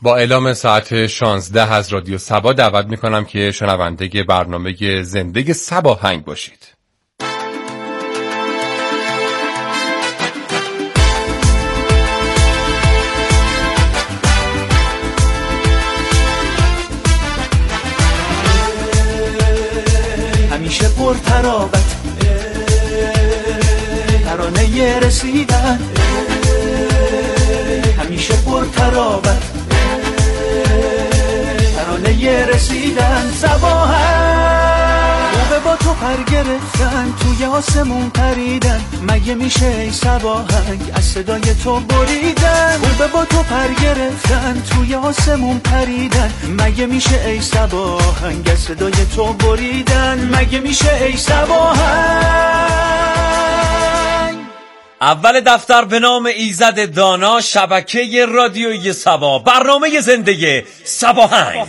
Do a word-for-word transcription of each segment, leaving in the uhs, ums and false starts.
با اعلام ساعت شانزده از رادیو صبا دعوت میکنم که شنونده برنامه زنده صباهنگ باشید. همیشه پر تراوت ترانه رسیدن، همیشه پر تراوت ترانه رسیدن. صباحنگ خوبه با تو پر گرفتن، توی آسمون پریدن، مگه میشه ای صباحنگ از صدای تو بریدن. خوبه با تو پر گرفتن، توی آسمون پریدن، مگه میشه ای صباحنگ از صدای تو بریدن. مگه میشه ای صباحنگ. اول دفتر به نام ایزد دانا، شبکه رادیویی صبا، برنامه زنده صباهنگ.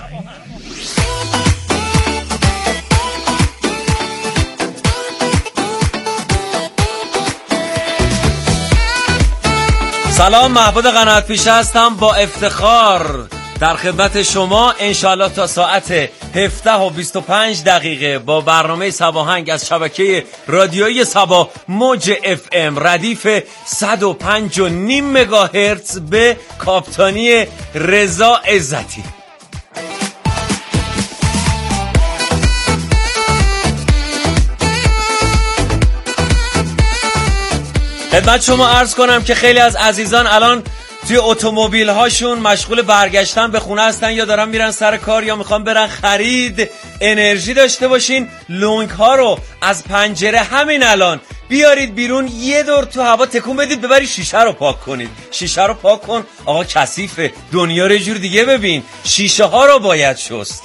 سلام، محمود قناعت پیشه هستم با افتخار در خدمت شما انشالله تا ساعت هفده و بیست و پنج دقیقه با برنامه صباهنگ از شبکه رادیویی صبا موج اف ام ردیف صد و پنج و نیم مگاهرتز به کاپتانی رضا عزتی. خدمت شما عرض کنم که خیلی از عزیزان الان توی اتومبیل هاشون مشغول برگشتن به خونه هستن، یا دارن میرن سر کار یا میخوان برن خرید. انرژی داشته باشین، لونگ ها رو از پنجره همین الان بیارید بیرون، یه دور تو هوا تکون بدید، ببری شیشه رو پاک کنید. شیشه رو پاک کن آقا، کثیفه، دنیا رو جور دیگه ببین، شیشه ها رو باید شست.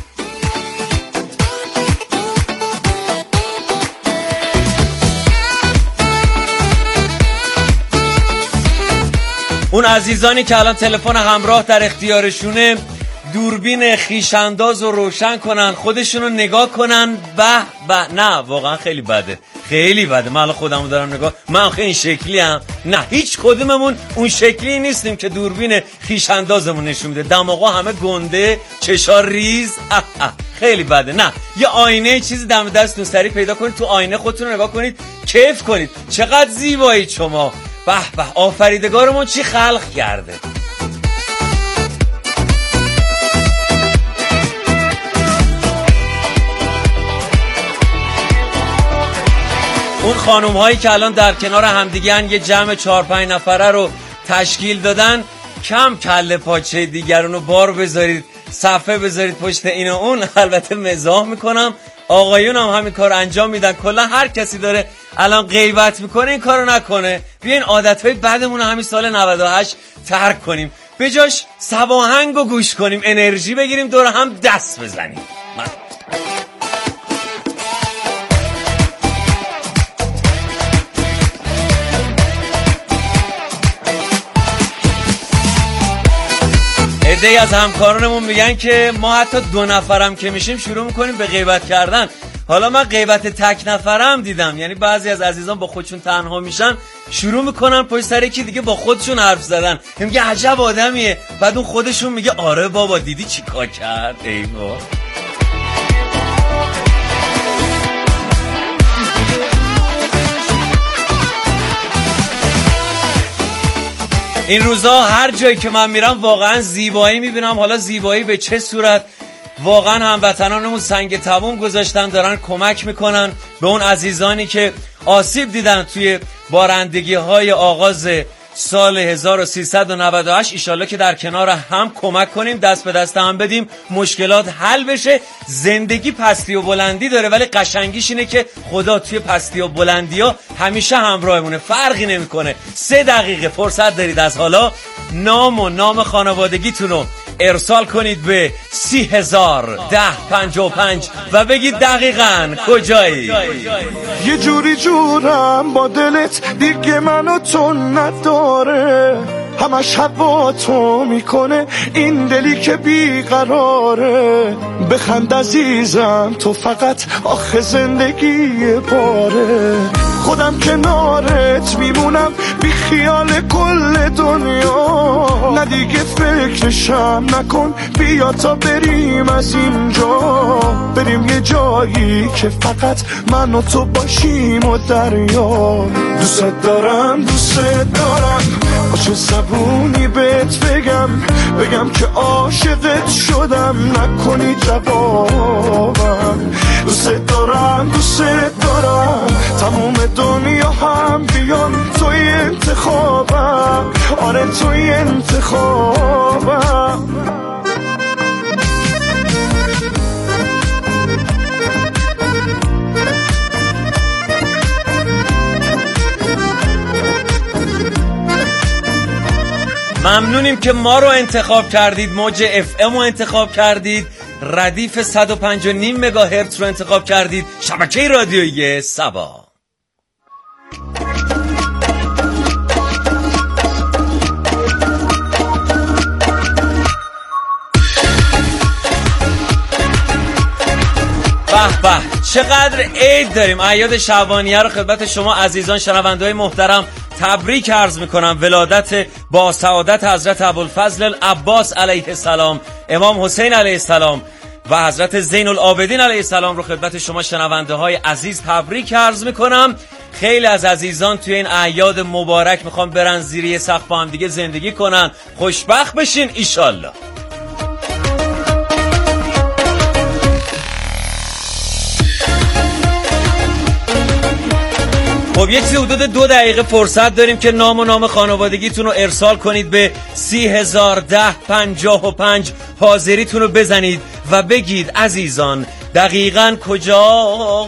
اون عزیزانی که الان تلفن همراه در اختیارشونه، دوربین خیشانداز رو روشن کنن، خودشون رو نگاه کنن. به به، نه واقعا خیلی بده، خیلی بده. من الان خودمو دارم نگاه، من خیلی این شکلی هم نه، هیچ کدوممون اون شکلی نیستیم که دوربین خیشاندازمون نشون میده. دماغا همه گنده، چشا ریز، اه اه. خیلی بده. نه، یه آینه چیزی دم دستتون سریع پیدا کنید، تو آینه خودتون رو نگاه کنید، کیف کنید. چقدر زیبایید شما، به به، آفریدگارمون چی خلق کرده. اون خانوم هایی که الان در کنار همدیگه‌ن، یه جمع چهار پنج نفره رو تشکیل دادن، کم کله پاچه دیگرونو بار بذارید، صفحه بذارید پشت این و اون. البته مزاح میکنم، آقایون هم همین کار انجام میدن. کلا هر کسی داره الان غیبت میکنه این کارو نکنه. بیاین عادتهای بدمون رو همین سال نود و هشت ترک کنیم، به جاش صباهنگو گوش کنیم، انرژی بگیریم، دور هم دست بزنیم. من عده‌ای از همکارانمون میگن که ما حتی دو نفرم که میشیم شروع میکنیم به غیبت کردن. حالا من غیبت تک نفرم دیدم، یعنی بعضی از عزیزان با خودشون تنها میشن، شروع میکنن پشت سر یکی دیگه با خودشون حرف زدن. میگه عجب آدمیه، بعد اون خودشون میگه آره بابا دیدی چی کار کرد. ای بابا. این روزا هر جایی که من میرم واقعا زیبایی میبینم. حالا زیبایی به چه صورت؟ واقعا هموطنانمون سنگ تموم گذاشتن، دارن کمک میکنن به اون عزیزانی که آسیب دیدن توی بارندگی های آغاز سال هزار و سیصد و نود و هشت. ایشالله که در کنار هم کمک کنیم، دست به دست هم بدیم، مشکلات حل بشه. زندگی پستی و بلندی داره، ولی قشنگیش اینه که خدا توی پستی و بلندی ها همیشه همراهمونه، فرقی نمیکنه. سه دقیقه فرصت دارید از حالا نام و نام خانوادگیتون رو ارسال کنید به سی هزار ده پنجاه و پنج و بگید دقیقاً کجایی. یه جوری جورم با دلت دیگه منو تو نداره، همش هوا تو میکنه این دلی که بیقراره. بخند عزیزم تو فقط آخه زندگی باره، خودم کنارت میمونم بی خیال کل دنیا. نه دیگه فکرشم نکن، بیا تا بریم از اینجا، بریم یه جایی که فقط من و تو باشیم و دریا. دوست دارم دوست دارم، با چه زبونی بهت بگم، بگم که عاشقت شدم نکنی جوابم. دوست دارم دوست دارم، تموم دنیا هم بیان توی انتخابم، آره توی انتخابم. ممنونیم که ما رو انتخاب کردید، موج اف ام رو انتخاب کردید، ردیف صد و پنج و نیم مگاهرتز رو انتخاب کردید، شبکه رادیویی سبا. به به چقدر عید داریم. اعیاد شعبانیه رو خدمت شما عزیزان شنونده‌های محترم تبریک عرض میکنم. ولادت با سعادت حضرت ابوالفضل العباس علیه السلام، امام حسین علیه السلام و حضرت زین العابدین علیه السلام رو خدمت شما شنونده های عزیز تبریک عرض میکنم. خیلی از عزیزان توی این اعیاد مبارک میخوام برن زیر یه سقف با هم دیگه زندگی کنن، خوشبخت بشین ایشالله. خب یک چیز حدود دو دقیقه فرصت داریم که نام و نام خانوادگیتون رو ارسال کنید به سی هزار ده پنجاه و پنج، حاضریتون رو بزنید و بگید عزیزان دقیقاً کجا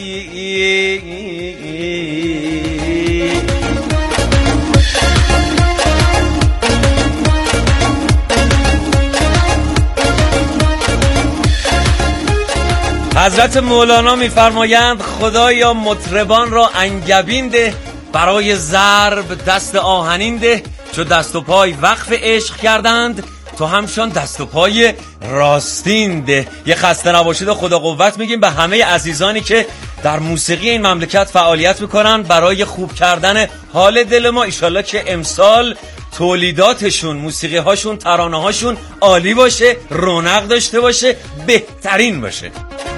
حضرت مولانا میفرمایند خدایا مطربان را انگبین ده، برای ضرب دست آهنین ده، چو دست و پای وقف عشق کردند تو همشان دست و پای راستین ده. یه خسته نباشید و خدا قوت میگیم به همه عزیزانی که در موسیقی این مملکت فعالیت میکنن برای خوب کردن حال دل ما. ایشالله که امسال تولیداتشون، موسیقی هاشون، ترانه هاشون عالی باشه، رونق داشته باشه، بهترین باشه.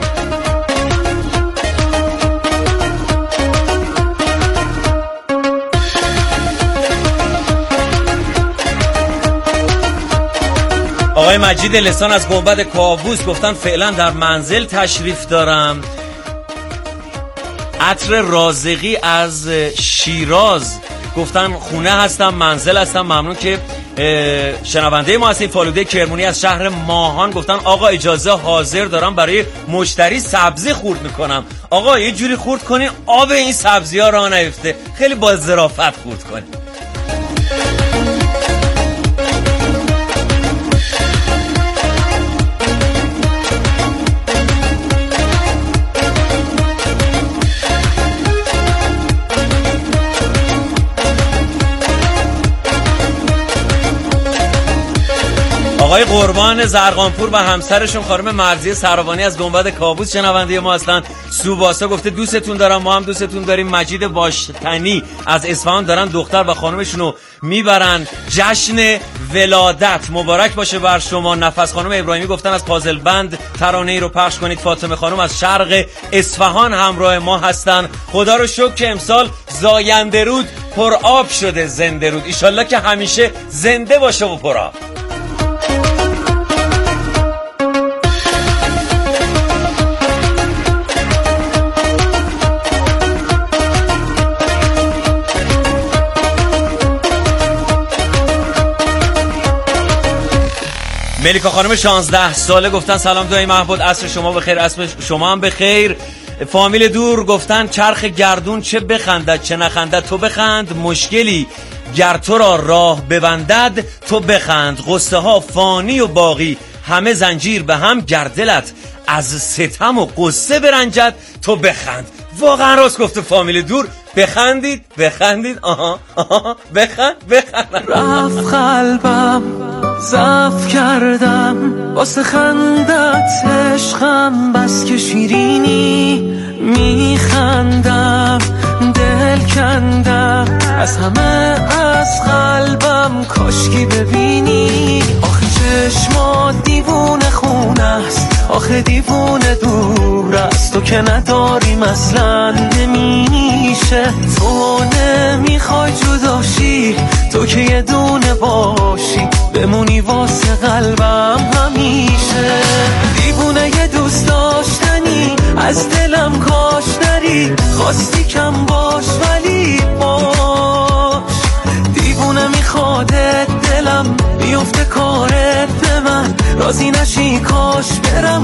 آقای مجید لسان از گنبد کاووس گفتن فعلا در منزل تشریف دارم. عطر رازقی از شیراز گفتن خونه هستم، منزل هستم. ممنون که شنونده ما هستین. فالوده کرمونی از شهر ماهان گفتن آقا اجازه حاضر دارم برای مشتری سبزی خورد میکنم. آقا یه جوری خورد کنین آب این سبزی ها راه نیفته، خیلی با ظرافت خورد کنین. آقای قربان زرقانپور و همسرشون خانم مرضیه سروانی از گنبد کاووس شنونده ما هستن. سوباسا گفته دوستتون دارم، ما هم دوستتون داریم. مجید باشتنی از اصفهان دارن دختر و خانمشونو میبرن جشن ولادت. مبارک باشه بر شما. نفس خانم ابراهیمی گفتن از پازلبند ترانه‌ای رو پخش کنید. فاطمه خانم از شرق اصفهان همراه ما هستن. خدا رو شکر که امسال زاینده رود پر آب شده زنده رود، ایشالله که همیشه زنده باشه و پر آب. ملیکا خانم شانزده ساله گفتن سلام دایی محبود، عصر شما بخیر، عصر شما هم بخیر. فامیل دور گفتن چرخ گردون چه بخندد چه نخندد تو بخند، مشکلی گر تو را راه ببندد تو بخند، قصه ها فانی و باقی همه زنجیر به هم، گر دلت از ستم و قصه برنجد تو بخند. واقعا راست گفته فامیل دور، بخندید بخندید آها آها بخند بخند. رفت قلبم ضعف کردم واسه خندت عشقم، بس که شیرینی میخندم از همه از قلبم کاشکی ببینی. آخه چشمات دیوونه خونه است، آخه دیوونه دور است، تو که نداریم اصلا نمیشه. تو نمیخوای جداشی، تو که یه دونه باشی، بمونی واسه قلبم همیشه. دیوونه یه دوست داشتنی، از دلم کاش نری، خواستی کم باش ولی باش. دیوونه میخوادت دلم بیفته کارت به من، راضی نشی کاش برم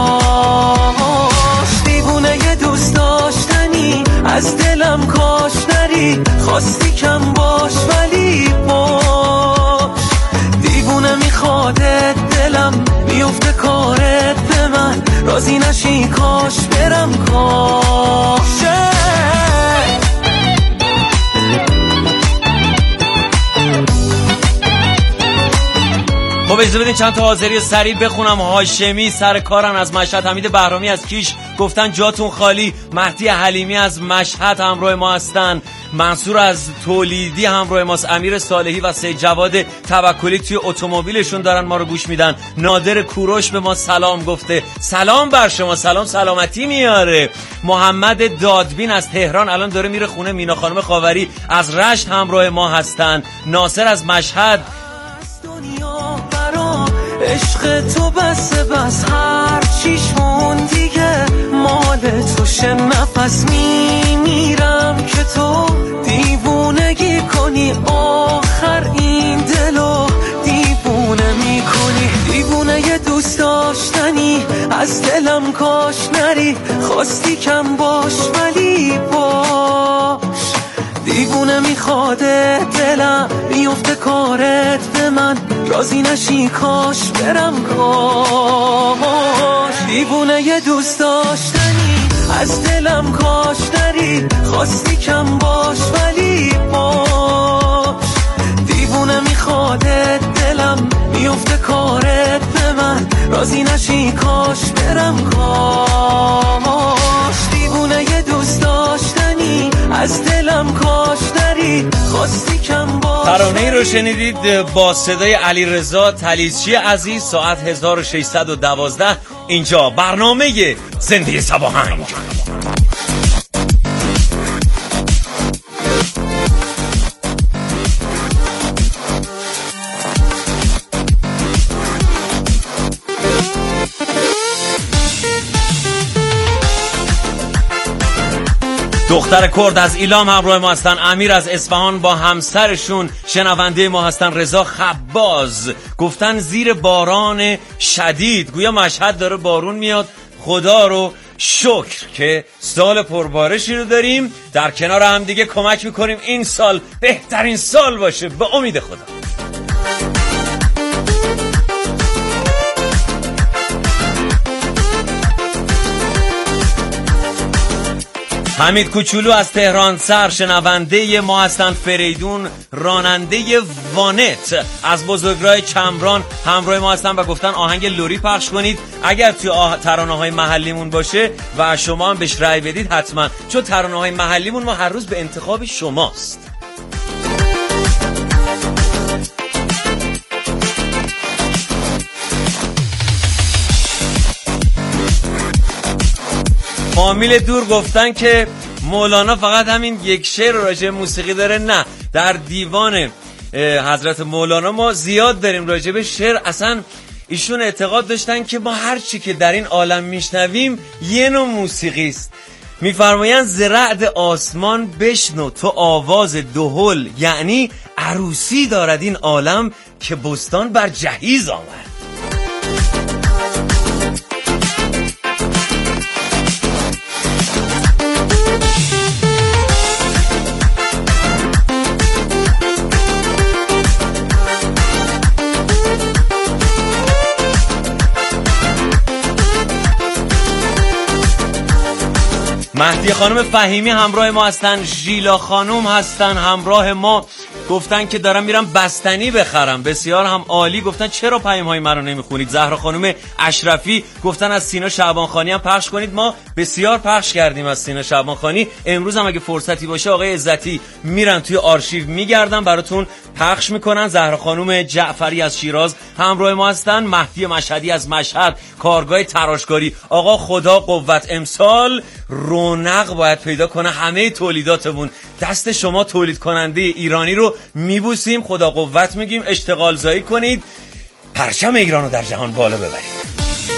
کاش. دیوونه یه دوست داشتنی، از دلم کاش نری، خواستی کم باش ولی باش. دیوونه میخوادت دلم بیفته کارت به من، راضی نشی کاش برم کاش. خب اجازه بدین چند تا حاضری سریع بخونم. هاشمی سر کارن از مشهد، حمید بهرامی از کیش گفتن جاتون خالی، مهدی حلیمی از مشهد همراه ما هستن، منصور از تولیدی همراه ماست، امیر صالحی و سید جواد توکلی توی اتومبیلشون دارن ما رو گوش میدن. نادر کوروش به ما سلام گفته، سلام بر شما، سلام سلامتی میاره. محمد دادبین از تهران الان داره میره خونه. مینا خانم خاوری از رشت همراه ما هستن. ناصر از مشهد، عشق تو بس بس هر چیشمون دیگه مال توشه، نفس میمیرم که تو دیوونگی کنی، آخر این دلو دیوونه میکنی. دیوونه یه دوست داشتنی، از دلم کاش نری، خواستی کم باش ولی باش. دیوونه میخواده دلم بیفته کارت به من، راضی نشی کاش برم کاش. دیوونه یه دوست داشتنی، از دلم کاش نری، خواستی کم باش ولی باش. دیوونه میخواده دلم بیفته کارت به من، راضی نشی کاش برم کاش. دیوونه یه دوست داشتنی، از دلم کاش نری، خواستی کم باش. ترانه‌ای رو شنیدید با صدای علیرضا تلیزچی عزیز، ساعت هزار و ششصد و دوازده اینجا برنامه زنده صباهنگ. دختر کرد از ایلام همراه ما هستن. امیر از اصفهان با همسرشون شنونده ما هستن. رضا خباز گفتن زیر باران شدید، گویا مشهد داره بارون میاد، خدا رو شکر که سال پربارشی رو داریم، در کنار هم دیگه کمک میکنیم این سال بهترین سال باشه به امید خدا. حمید کوچولو از تهران سر شنونده ما هستن. فریدون راننده وانت از بزرگراه کمران همراه ما هستن و گفتن آهنگ لوری پخش کنید اگر توی آه... ترانه‌های محلیمون باشه و شما هم بهش رأی بدید حتما، چون ترانه‌های محلیمون ما هر روز به انتخاب شماست. فامیل دور گفتن که مولانا فقط همین یک شعر راجع موسیقی داره. نه، در دیوان حضرت مولانا ما زیاد داریم راجع به شعر. اصلا ایشون اعتقاد داشتن که ما هر چی که در این عالم میشنویم یه نوع موسیقی است. میفرمایند ز رعد آسمان بشنو تو آواز دهل، یعنی عروسی دارد این عالم که بستان بر جهیز آمد. مهدی خانم فهیمی همراه ما هستن. ژیلا خانم هستن همراه ما. گفتن که دارم میرم بستنی بخرم، بسیار هم عالی. گفتن چرا پیام‌های منو نمیخونید؟ زهرا خانم اشرفی گفتن از سینا شعبانخانی هم پخش کنید. ما بسیار پخش کردیم از سینا شعبانخانی. امروز هم اگه فرصتی باشه آقای عزتی میرن توی آرشیو میگردن براتون پخش میکنن. زهرا خانم جعفری از شیراز همراه ما هستن. مهدی مشهدی از مشهد، کارگاه تراشکاری. آقا خدا قوت، امسال رونق باید پیدا کنه همه تولیداتمون. دست شما تولید کننده ایرانی رو میبوسیم، خدا قوت میگیم، اشتغال زایی کنید، پرچم ایران رو در جهان بالا ببرید.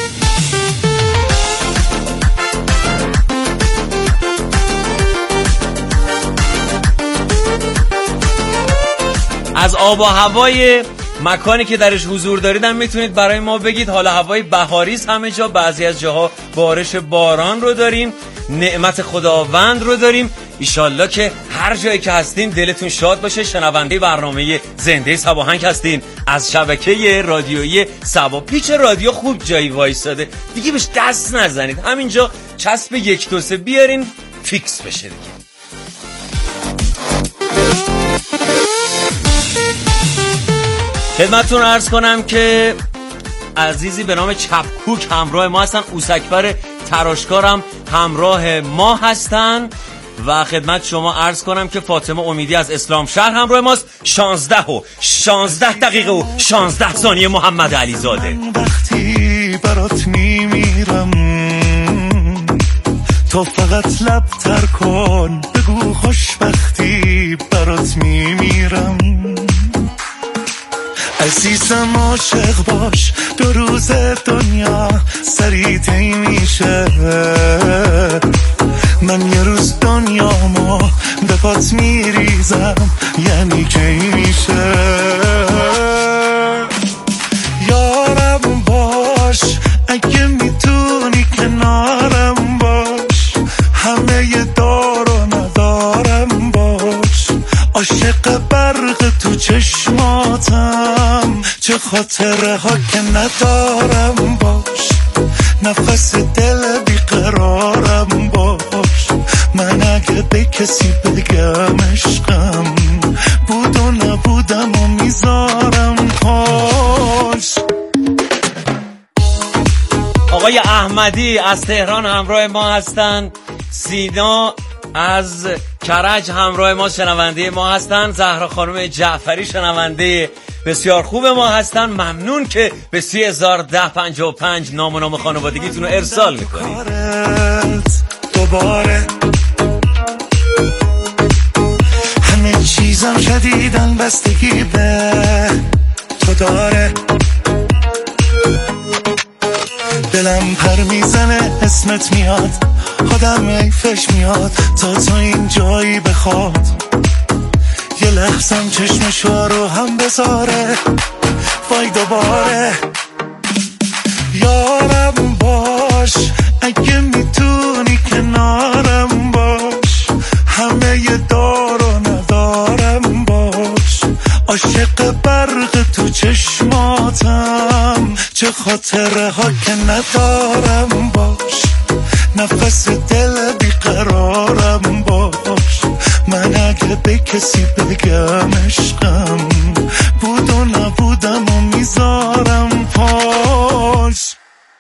از آب و هوای مکانی که درش حضور داریدن میتونید برای ما بگید. حالا هوای بهاریست همه جا، بعضی از جاها بارش باران رو داریم، نعمت خداوند رو داریم. ایشالله که هر جایی که هستین دلتون شاد باشه. شنونده برنامه زنده صباهنگ هستین از شبکه رادیویی صبا. پیچ رادیو خوب جایی وایساده دیگه، بهش دست نزنید، همینجا چسب یک دو سه بیارین فیکس بشه دیگه. خدمتتون عرض کنم که عزیزی به نام چپکوک همراه ما هستن، اوسکبر تراشکارم همراه ما هستن و خدمت شما عرض کنم که فاطمه امیدی از اسلام شهر همراه ماست. شانزده و شانزده دقیقه و شانزده ثانیه محمد علیزاده. وقتی برات میمیرم تو فقط لب تر کن بگو خوشبختی برات میمیرم. عزیزم عاشق باش دو روز دنیا سریع طی میشه، من یه روز دنیامو به پات میریزم یعنی کی میشه. یارم باش اگه میتونی کنارم باش، همه ی دار و ندارم باش، عاشق برق تو چشماتم چه خاطره ها که ندارم باش، نفس دل بیقرارم باش، من اگه به کسی بگم عشقم بود و نبودم و میذارم پاش. آقای احمدی از تهران همراه ما هستن. سینا از کرج همراه ما شنونده ما هستن. زهرا خانم جعفری شنونده بسیار خوب ما هستن. ممنون که به سی هزار ده پنجاه و پنج نام و نام خانوادگیتون رو ارسال میکنید. دوباره همه چیزم شدیدن بستگی به تو داره، دلم پر میزنه اسمت میاد، آدم ایفش میاد تا تو این جایی بخواد، یه لحظم چشمشو رو هم بذاره وای دوباره. یارم باش اگه میتونی کنارم باش، همه ی دار و ندارم باش، عاشق برق تو چشماتم چه خاطره ها که ندارم باش، نفس دل بیقرارم باش، من اگه به کسی بگم عشقم بود و نبودم و میذارم پاش.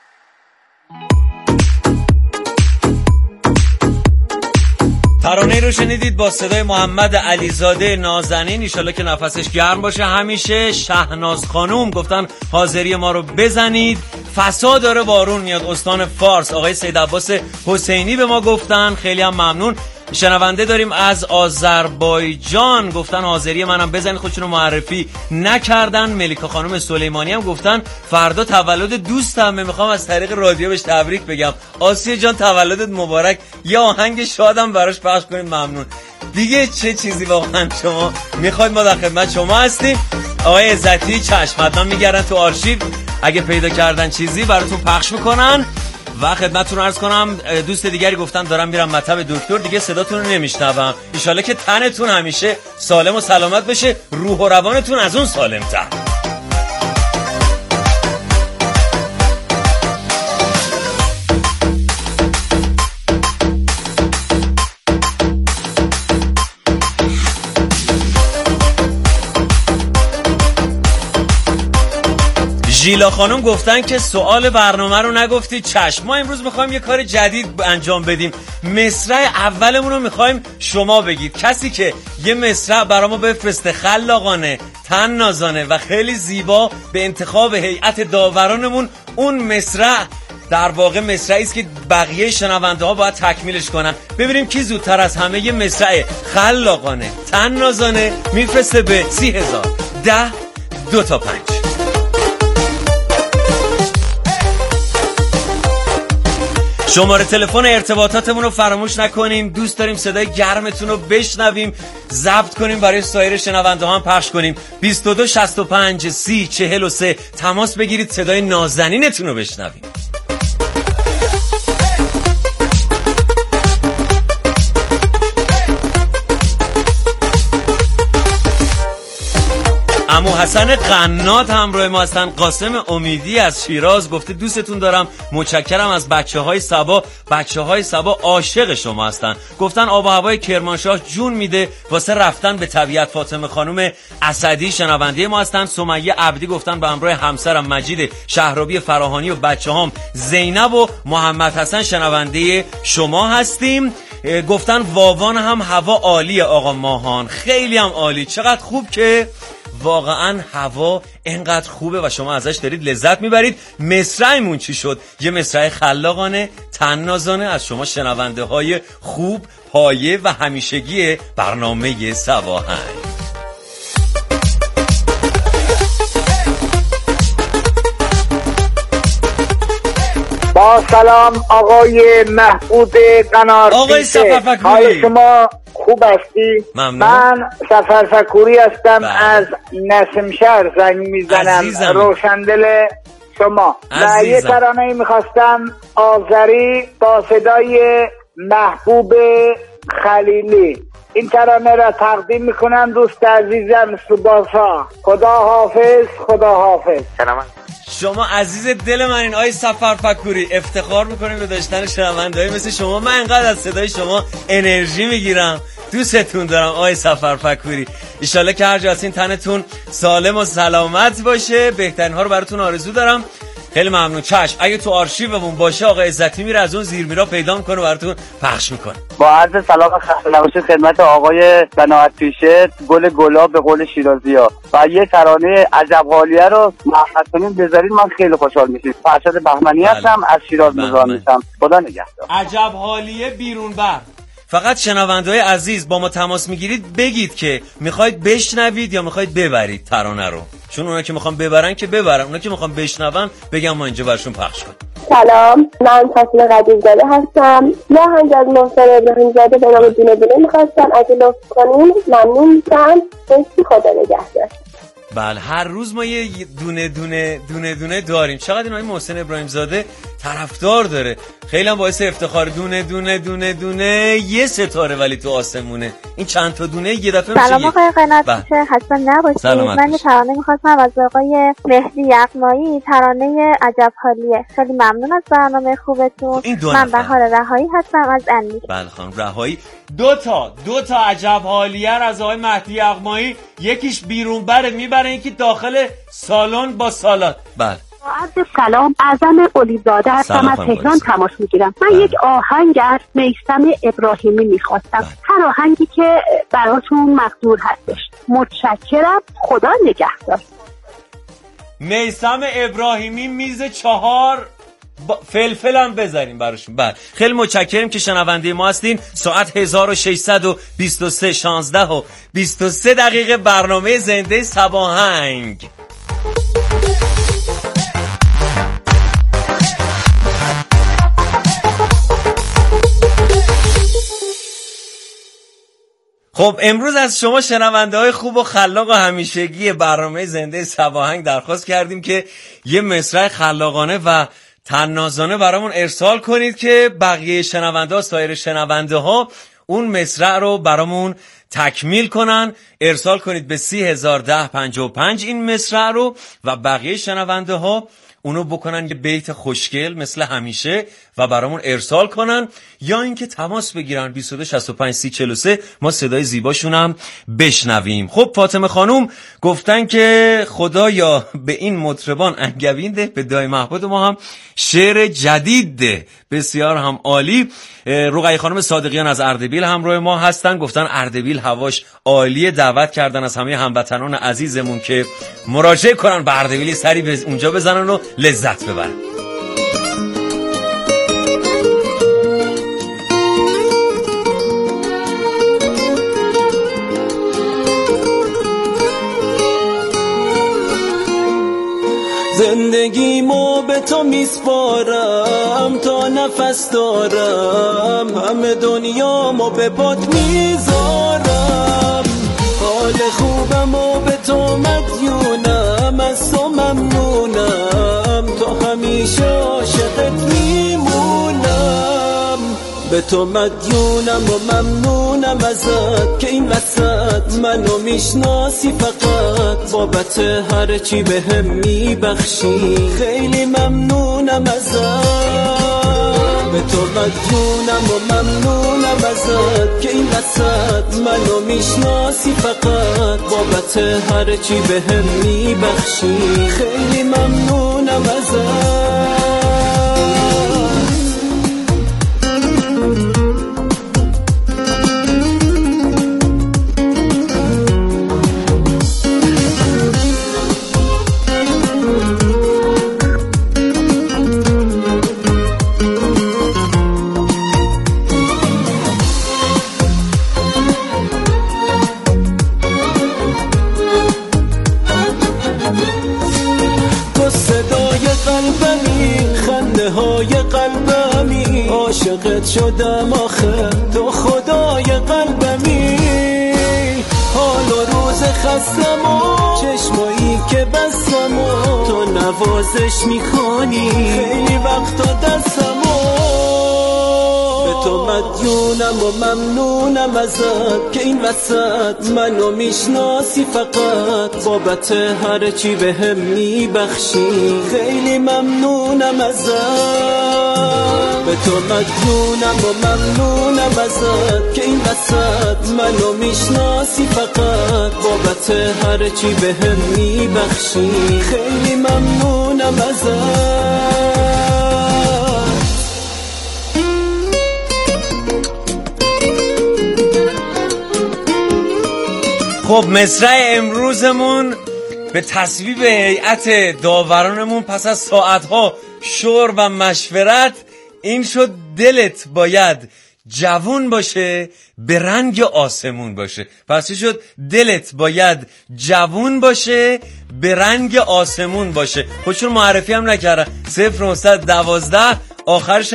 ترانه رو شنیدید با صدای محمد علیزاده نازنین، ایشالله که نفسش گرم باشه همیشه. شهناز خانوم گفتن حاضری ما رو بزنید، فساد داره بارون میاد استان فارس. آقای سید عباس حسینی به ما گفتن خیلی هم ممنون. شنونده داریم از آذربایجان گفتن حاضری منم بزنید، خودشونو معرفی نکردن. ملیکا خانم سلیمانی هم گفتن فردا تولد دوستم، میخوام از طریق رادیو بهش تبریک بگم. آسیه جان تولدت مبارک، یه آهنگ شادم براش پخش کنید ممنون. دیگه چه چیزی واقعا شما میخواید، ما در خدمت شما هستیم. آقای عزتی چشم حتما میگردن تو آرشیو، اگه پیدا کردن چیزی براتون پخش میکنن. و خدمتتون عرض کنم دوست دیگری گفتن دارم میرم مطب دکتر، دیگه صداتون رو نمیشنوم. ان شاءالله که تنتون همیشه سالم و سلامت بشه، روح و روانتون از اون سالم‌تر. ژیلا خانم گفتن که سوال برنامه رو نگفتید. چشم، ما امروز میخوایم یه کار جدید انجام بدیم. مصرع اولمون رو میخوایم شما بگید. کسی که یه مصرع برامو بفرسته خلاقانه، طنازانه و خیلی زیبا به انتخاب هیئت داورانمون، اون مصرع در واقع مصرعی است که بقیه شنونده ها باید تکمیلش کنن. ببینیم کی زودتر از همه یه مصرع خلاقانه، طنازانه میفرسته به سی هزار ده دو تا پنج. شماره تلفن ارتباطاتمون رو فراموش نکنیم. دوست داریم صدای گرمتون رو بشنویم، ضبط کنیم، برای سایر شنونده ها هم پخش کنیم. بیست و دو شصت و پنج سی چهل و سه تماس بگیرید، صدای نازنینتون رو بشنویم. عمو حسن قنات همراه ما هستن. قاسم امیدی از شیراز گفته دوستتون دارم، متشکرم از بچه های سبا. بچه های سبا عاشق شما هستن. گفتن آب و هوای کرمانشاه جون میده واسه رفتن به طبیعت. فاطمه خانم اسدی شنونده ما هستن. سمیه عبدی گفتن به همراه همسرم مجید شهرابی فراهانی و بچه هام زینب و محمد حسن شنونده شما هستیم. گفتن واوان هم هوا عالیه آقا ماهان، خیلی هم عالی. چقدر خوب که واقعا هوا اینقدر خوبه و شما ازش دارید لذت میبرید. مصرعمون چی شد؟ یه مصرع خلاقانه، طنازانه از شما شنونده های خوب، پایه و همیشگی برنامه سواهنگ. با سلام آقای محمود قنار. آقای سفرفکوری، حال شما خوب هستی؟ ممنون. من سفرفکوری هستم. بله. از نسیم شهر زنگ میزنم، روشندل شما. و یه ترانه میخواستم آذری با صدای محبوب خلیلی. این ترانه را تقدیم میکنم دوست عزیزم سباسا. خدا حافظ، خدا حافظ. سلام. شما عزیز دل من این آی سفرفکوری، افتخار میکنیم به داشتن شنونده‌ای مثل شما. من انقدر از صدای شما انرژی میگیرم. دوستتون دارم آی سفرفکوری. ایشالله که هر جا هستین تنتون سالم و سلامت باشه. بهترین ها رو براتون آرزو دارم. خیلی ممنون. چشم، اگه تو آرشیومون باشه آقای عزتی میره از اون زیر میرا پیدا میکنه و براتون پخش میکنه. با عرض سلام و خسته نباشید خدمت آقای بناعت پیشه، گل گلاب به قول شیرازی‌ها. و یه ترانه عجب حالیه رو محمد بذارید من خیلی خوشحال میشم. فرشاد بهمنی هستم، از شیراز مزاحمتم. خدا نگهدار. عجب حالیه بیرون بر. فقط شنونده‌های عزیز با ما تماس میگیرید بگید که میخواید بشنوید یا میخواید ببرید ترانه رو، چون اونا که میخوان ببرن که ببرن، اونا که میخوان بشنون بگم ما اینجا برشون پخش کنیم. سلام، من فاطمه قدیم‌زاده هستم. یه آهنگ از محسن ابراهیم زاده به نام دونه دونه میخواستم، اگه لطف کنین ممنون میشم. مرسی، خدا نگهدار. بله، هر روز ما یه دونه دونه دونه دونه داریم. چقدر این آقای محسن ابراهیم زاده طرفدار داره. خیلی هم باعث افتخار. دونه دونه دونه دونه یه ستاره ولی تو آسمونه. این چند تا دونه یه دفعه میشه. سلام آقای قنات پیشه، حتما نباشید. من یه ترانه میخواستم از آقای مهدی یغمایی، ترانه عجب حالیه. خیلی ممنون از برنامه خوبتون. من بهار رهایی هستم از اندیش. بله خانم رهایی. دو تا دو تا عجب حالیه از آقای مهدی یغمایی، یکیش بیرون بره میبره، یکی داخل سالن با سالاد. بله. عرض سلام، اعظم قلیزاده هستم، از تهران تماس میگیرم. من بله. یک آهنگ از میثم ابراهیمی میخواستم. بله. هر آهنگی که براتون مقدور هستش. متشکرم، خدا نگهدار. میثم ابراهیمی میز چهار با... فلفل هم بذاریم براشون. بله خیلی متشکرم که شنونده ما هستین. ساعت هزار و ششصد و بیست و سه شانزده و بیست و سه دقیقه برنامه زنده سواهنگ. خب امروز از شما شنونده های خوب و خلاق و همیشگی برنامه زنده سواهنگ درخواست کردیم که یه مصرع خلاقانه و طنازانه برامون ارسال کنید که بقیه شنونده ها، سایر شنونده ها اون مصرع رو برامون تکمیل کنن. ارسال کنید به سی هزار ده پنجاه و پنج این مصرع رو و بقیه شنونده ها اونو بکنن یه بیت خوشگل مثل همیشه و برامون ارسال کنن، یا اینکه تماس بگیرن بیست و دو شصت و پنج سی چهل و سه، ما صدای زیباشون هم بشنویم. خب فاطمه خانوم گفتن که خدایا به این مطربان انگبین ده، به دای محبود ما هم شعر جدید ده. بسیار هم عالی. رقیه خانم صادقیان از اردبیل همراه ما هستن، گفتن اردبیل هواش عالیه، دعوت کردن از همه هموطنان عزیزمون که مراجعه کنن به اردبیل، سری به اونجا بزنن و لذت ببرن. زندگیمو به تو میسپارم تا نفس دارم، همه دنیامو به پات میذارم، حال خوبمو به تو مدیونم، از تو ممنونم، تا همیشه عاشقت میمونم، به تو مدیونم و ممنونم ازت که این وسط منو میشناسی، فقط بابت هر چی به هم میبخشی، خیلی ممنونم ازت، به تو مدیونم و ممنونم ازت که این وسط منو میشناسی، فقط بابت هر چی به هم میبخشی، خیلی ممنونم ازت. عاشقت شدم آخه، تو خدای قلبمی، حال و روز خستم و چشمایی که بستم و تو نوازش میکنی، خیلی وقتا دستم و به تو مدیونم و ممنونم ازت که این وسط منو میشناسی، فقط بابت هر چی به هم میبخشی، خیلی ممنونم ازت، به تو مدیونم و ممنونم ازت که این وسط منو میشناسی، فقط بابت هر چی به هم میبخشی، خیلی ممنونم ازت. خب مصرع امروزمون به تصویب هیئت داورانمون پس از ساعتها شور و مشورت این شد: دلت باید جوون باشه به رنگ آسمون باشه. پس چی شد؟ دلت باید جوون باشه به رنگ آسمون باشه. خودشون معرفی هم نکردن. صفر نهصد دوازده آخرش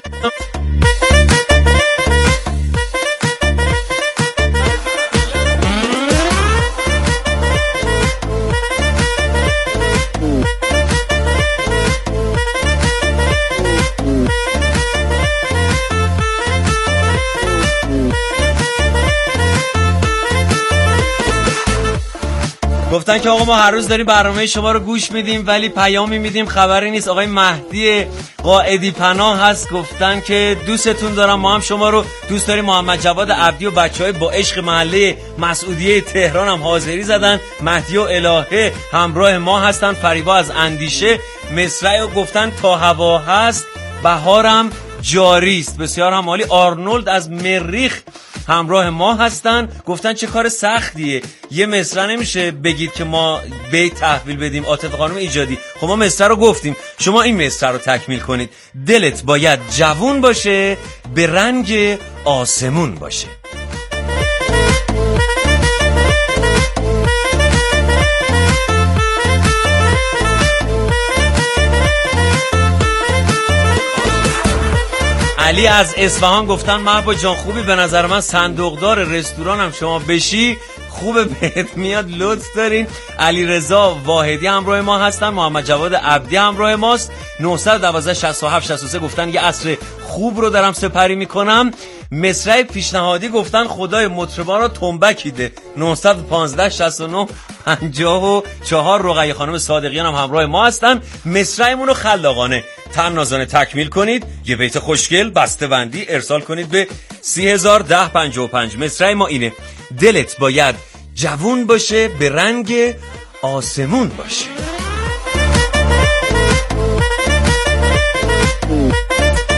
گفتن که آقا ما هر روز داریم برنامه شما رو گوش میدیم ولی پیامی میدیم خبری نیست. آقای مهدی قائدی پناه هست، گفتن که دوستتون دارم، ما هم شما رو دوست داریم. محمد جواد عبدی و بچهای با عشق محله مسعودیه تهران هم حاضری زدن. مهدی و الهه همراه ما هستن. فریبا از اندیشه مصرع گفتن تا هوا هست بهارم جاری است. بسیار هم عالی. آرنولد از مریخ همراه ما هستن، گفتن چه کار سختیه، یه مصرع نمیشه بگید که ما بیت تحویل بدیم. عاطفه خانم ایجادی: خب ما مصرع رو گفتیم، شما این مصرع رو تکمیل کنید. دلت باید جوون باشه به رنگ آسمون باشه. علی از اصفهان گفتن محبوب جان خوبی، به نظر من صندوقدار رستورانم شما بشی خوبه، بهت میاد، لطف دارین. علی رضا واحدی همراه ما هستن. محمد جواد عبدی همراه ماست. نهصد و دوازده شصت و هفت شصت و سه گفتن یه عصر خوب رو دارم سپری میکنم. مصرع پیشنهادی گفتن خدای مطربان رو تنبکیده. نهصد و پانزده شصت و نه پنجاه و چهار. رقیه خانم صادقیان هم همراه ما هستن. مصرعمون رو خلاقانه طنازانه تکمیل کنید. یه بیت خوشگل بسته بندی ارسال کنید به سی هزار و ده پنجاه و پنج. مصرع ما اینه: دلت باید جوون باشه، به رنگ آسمون باشه.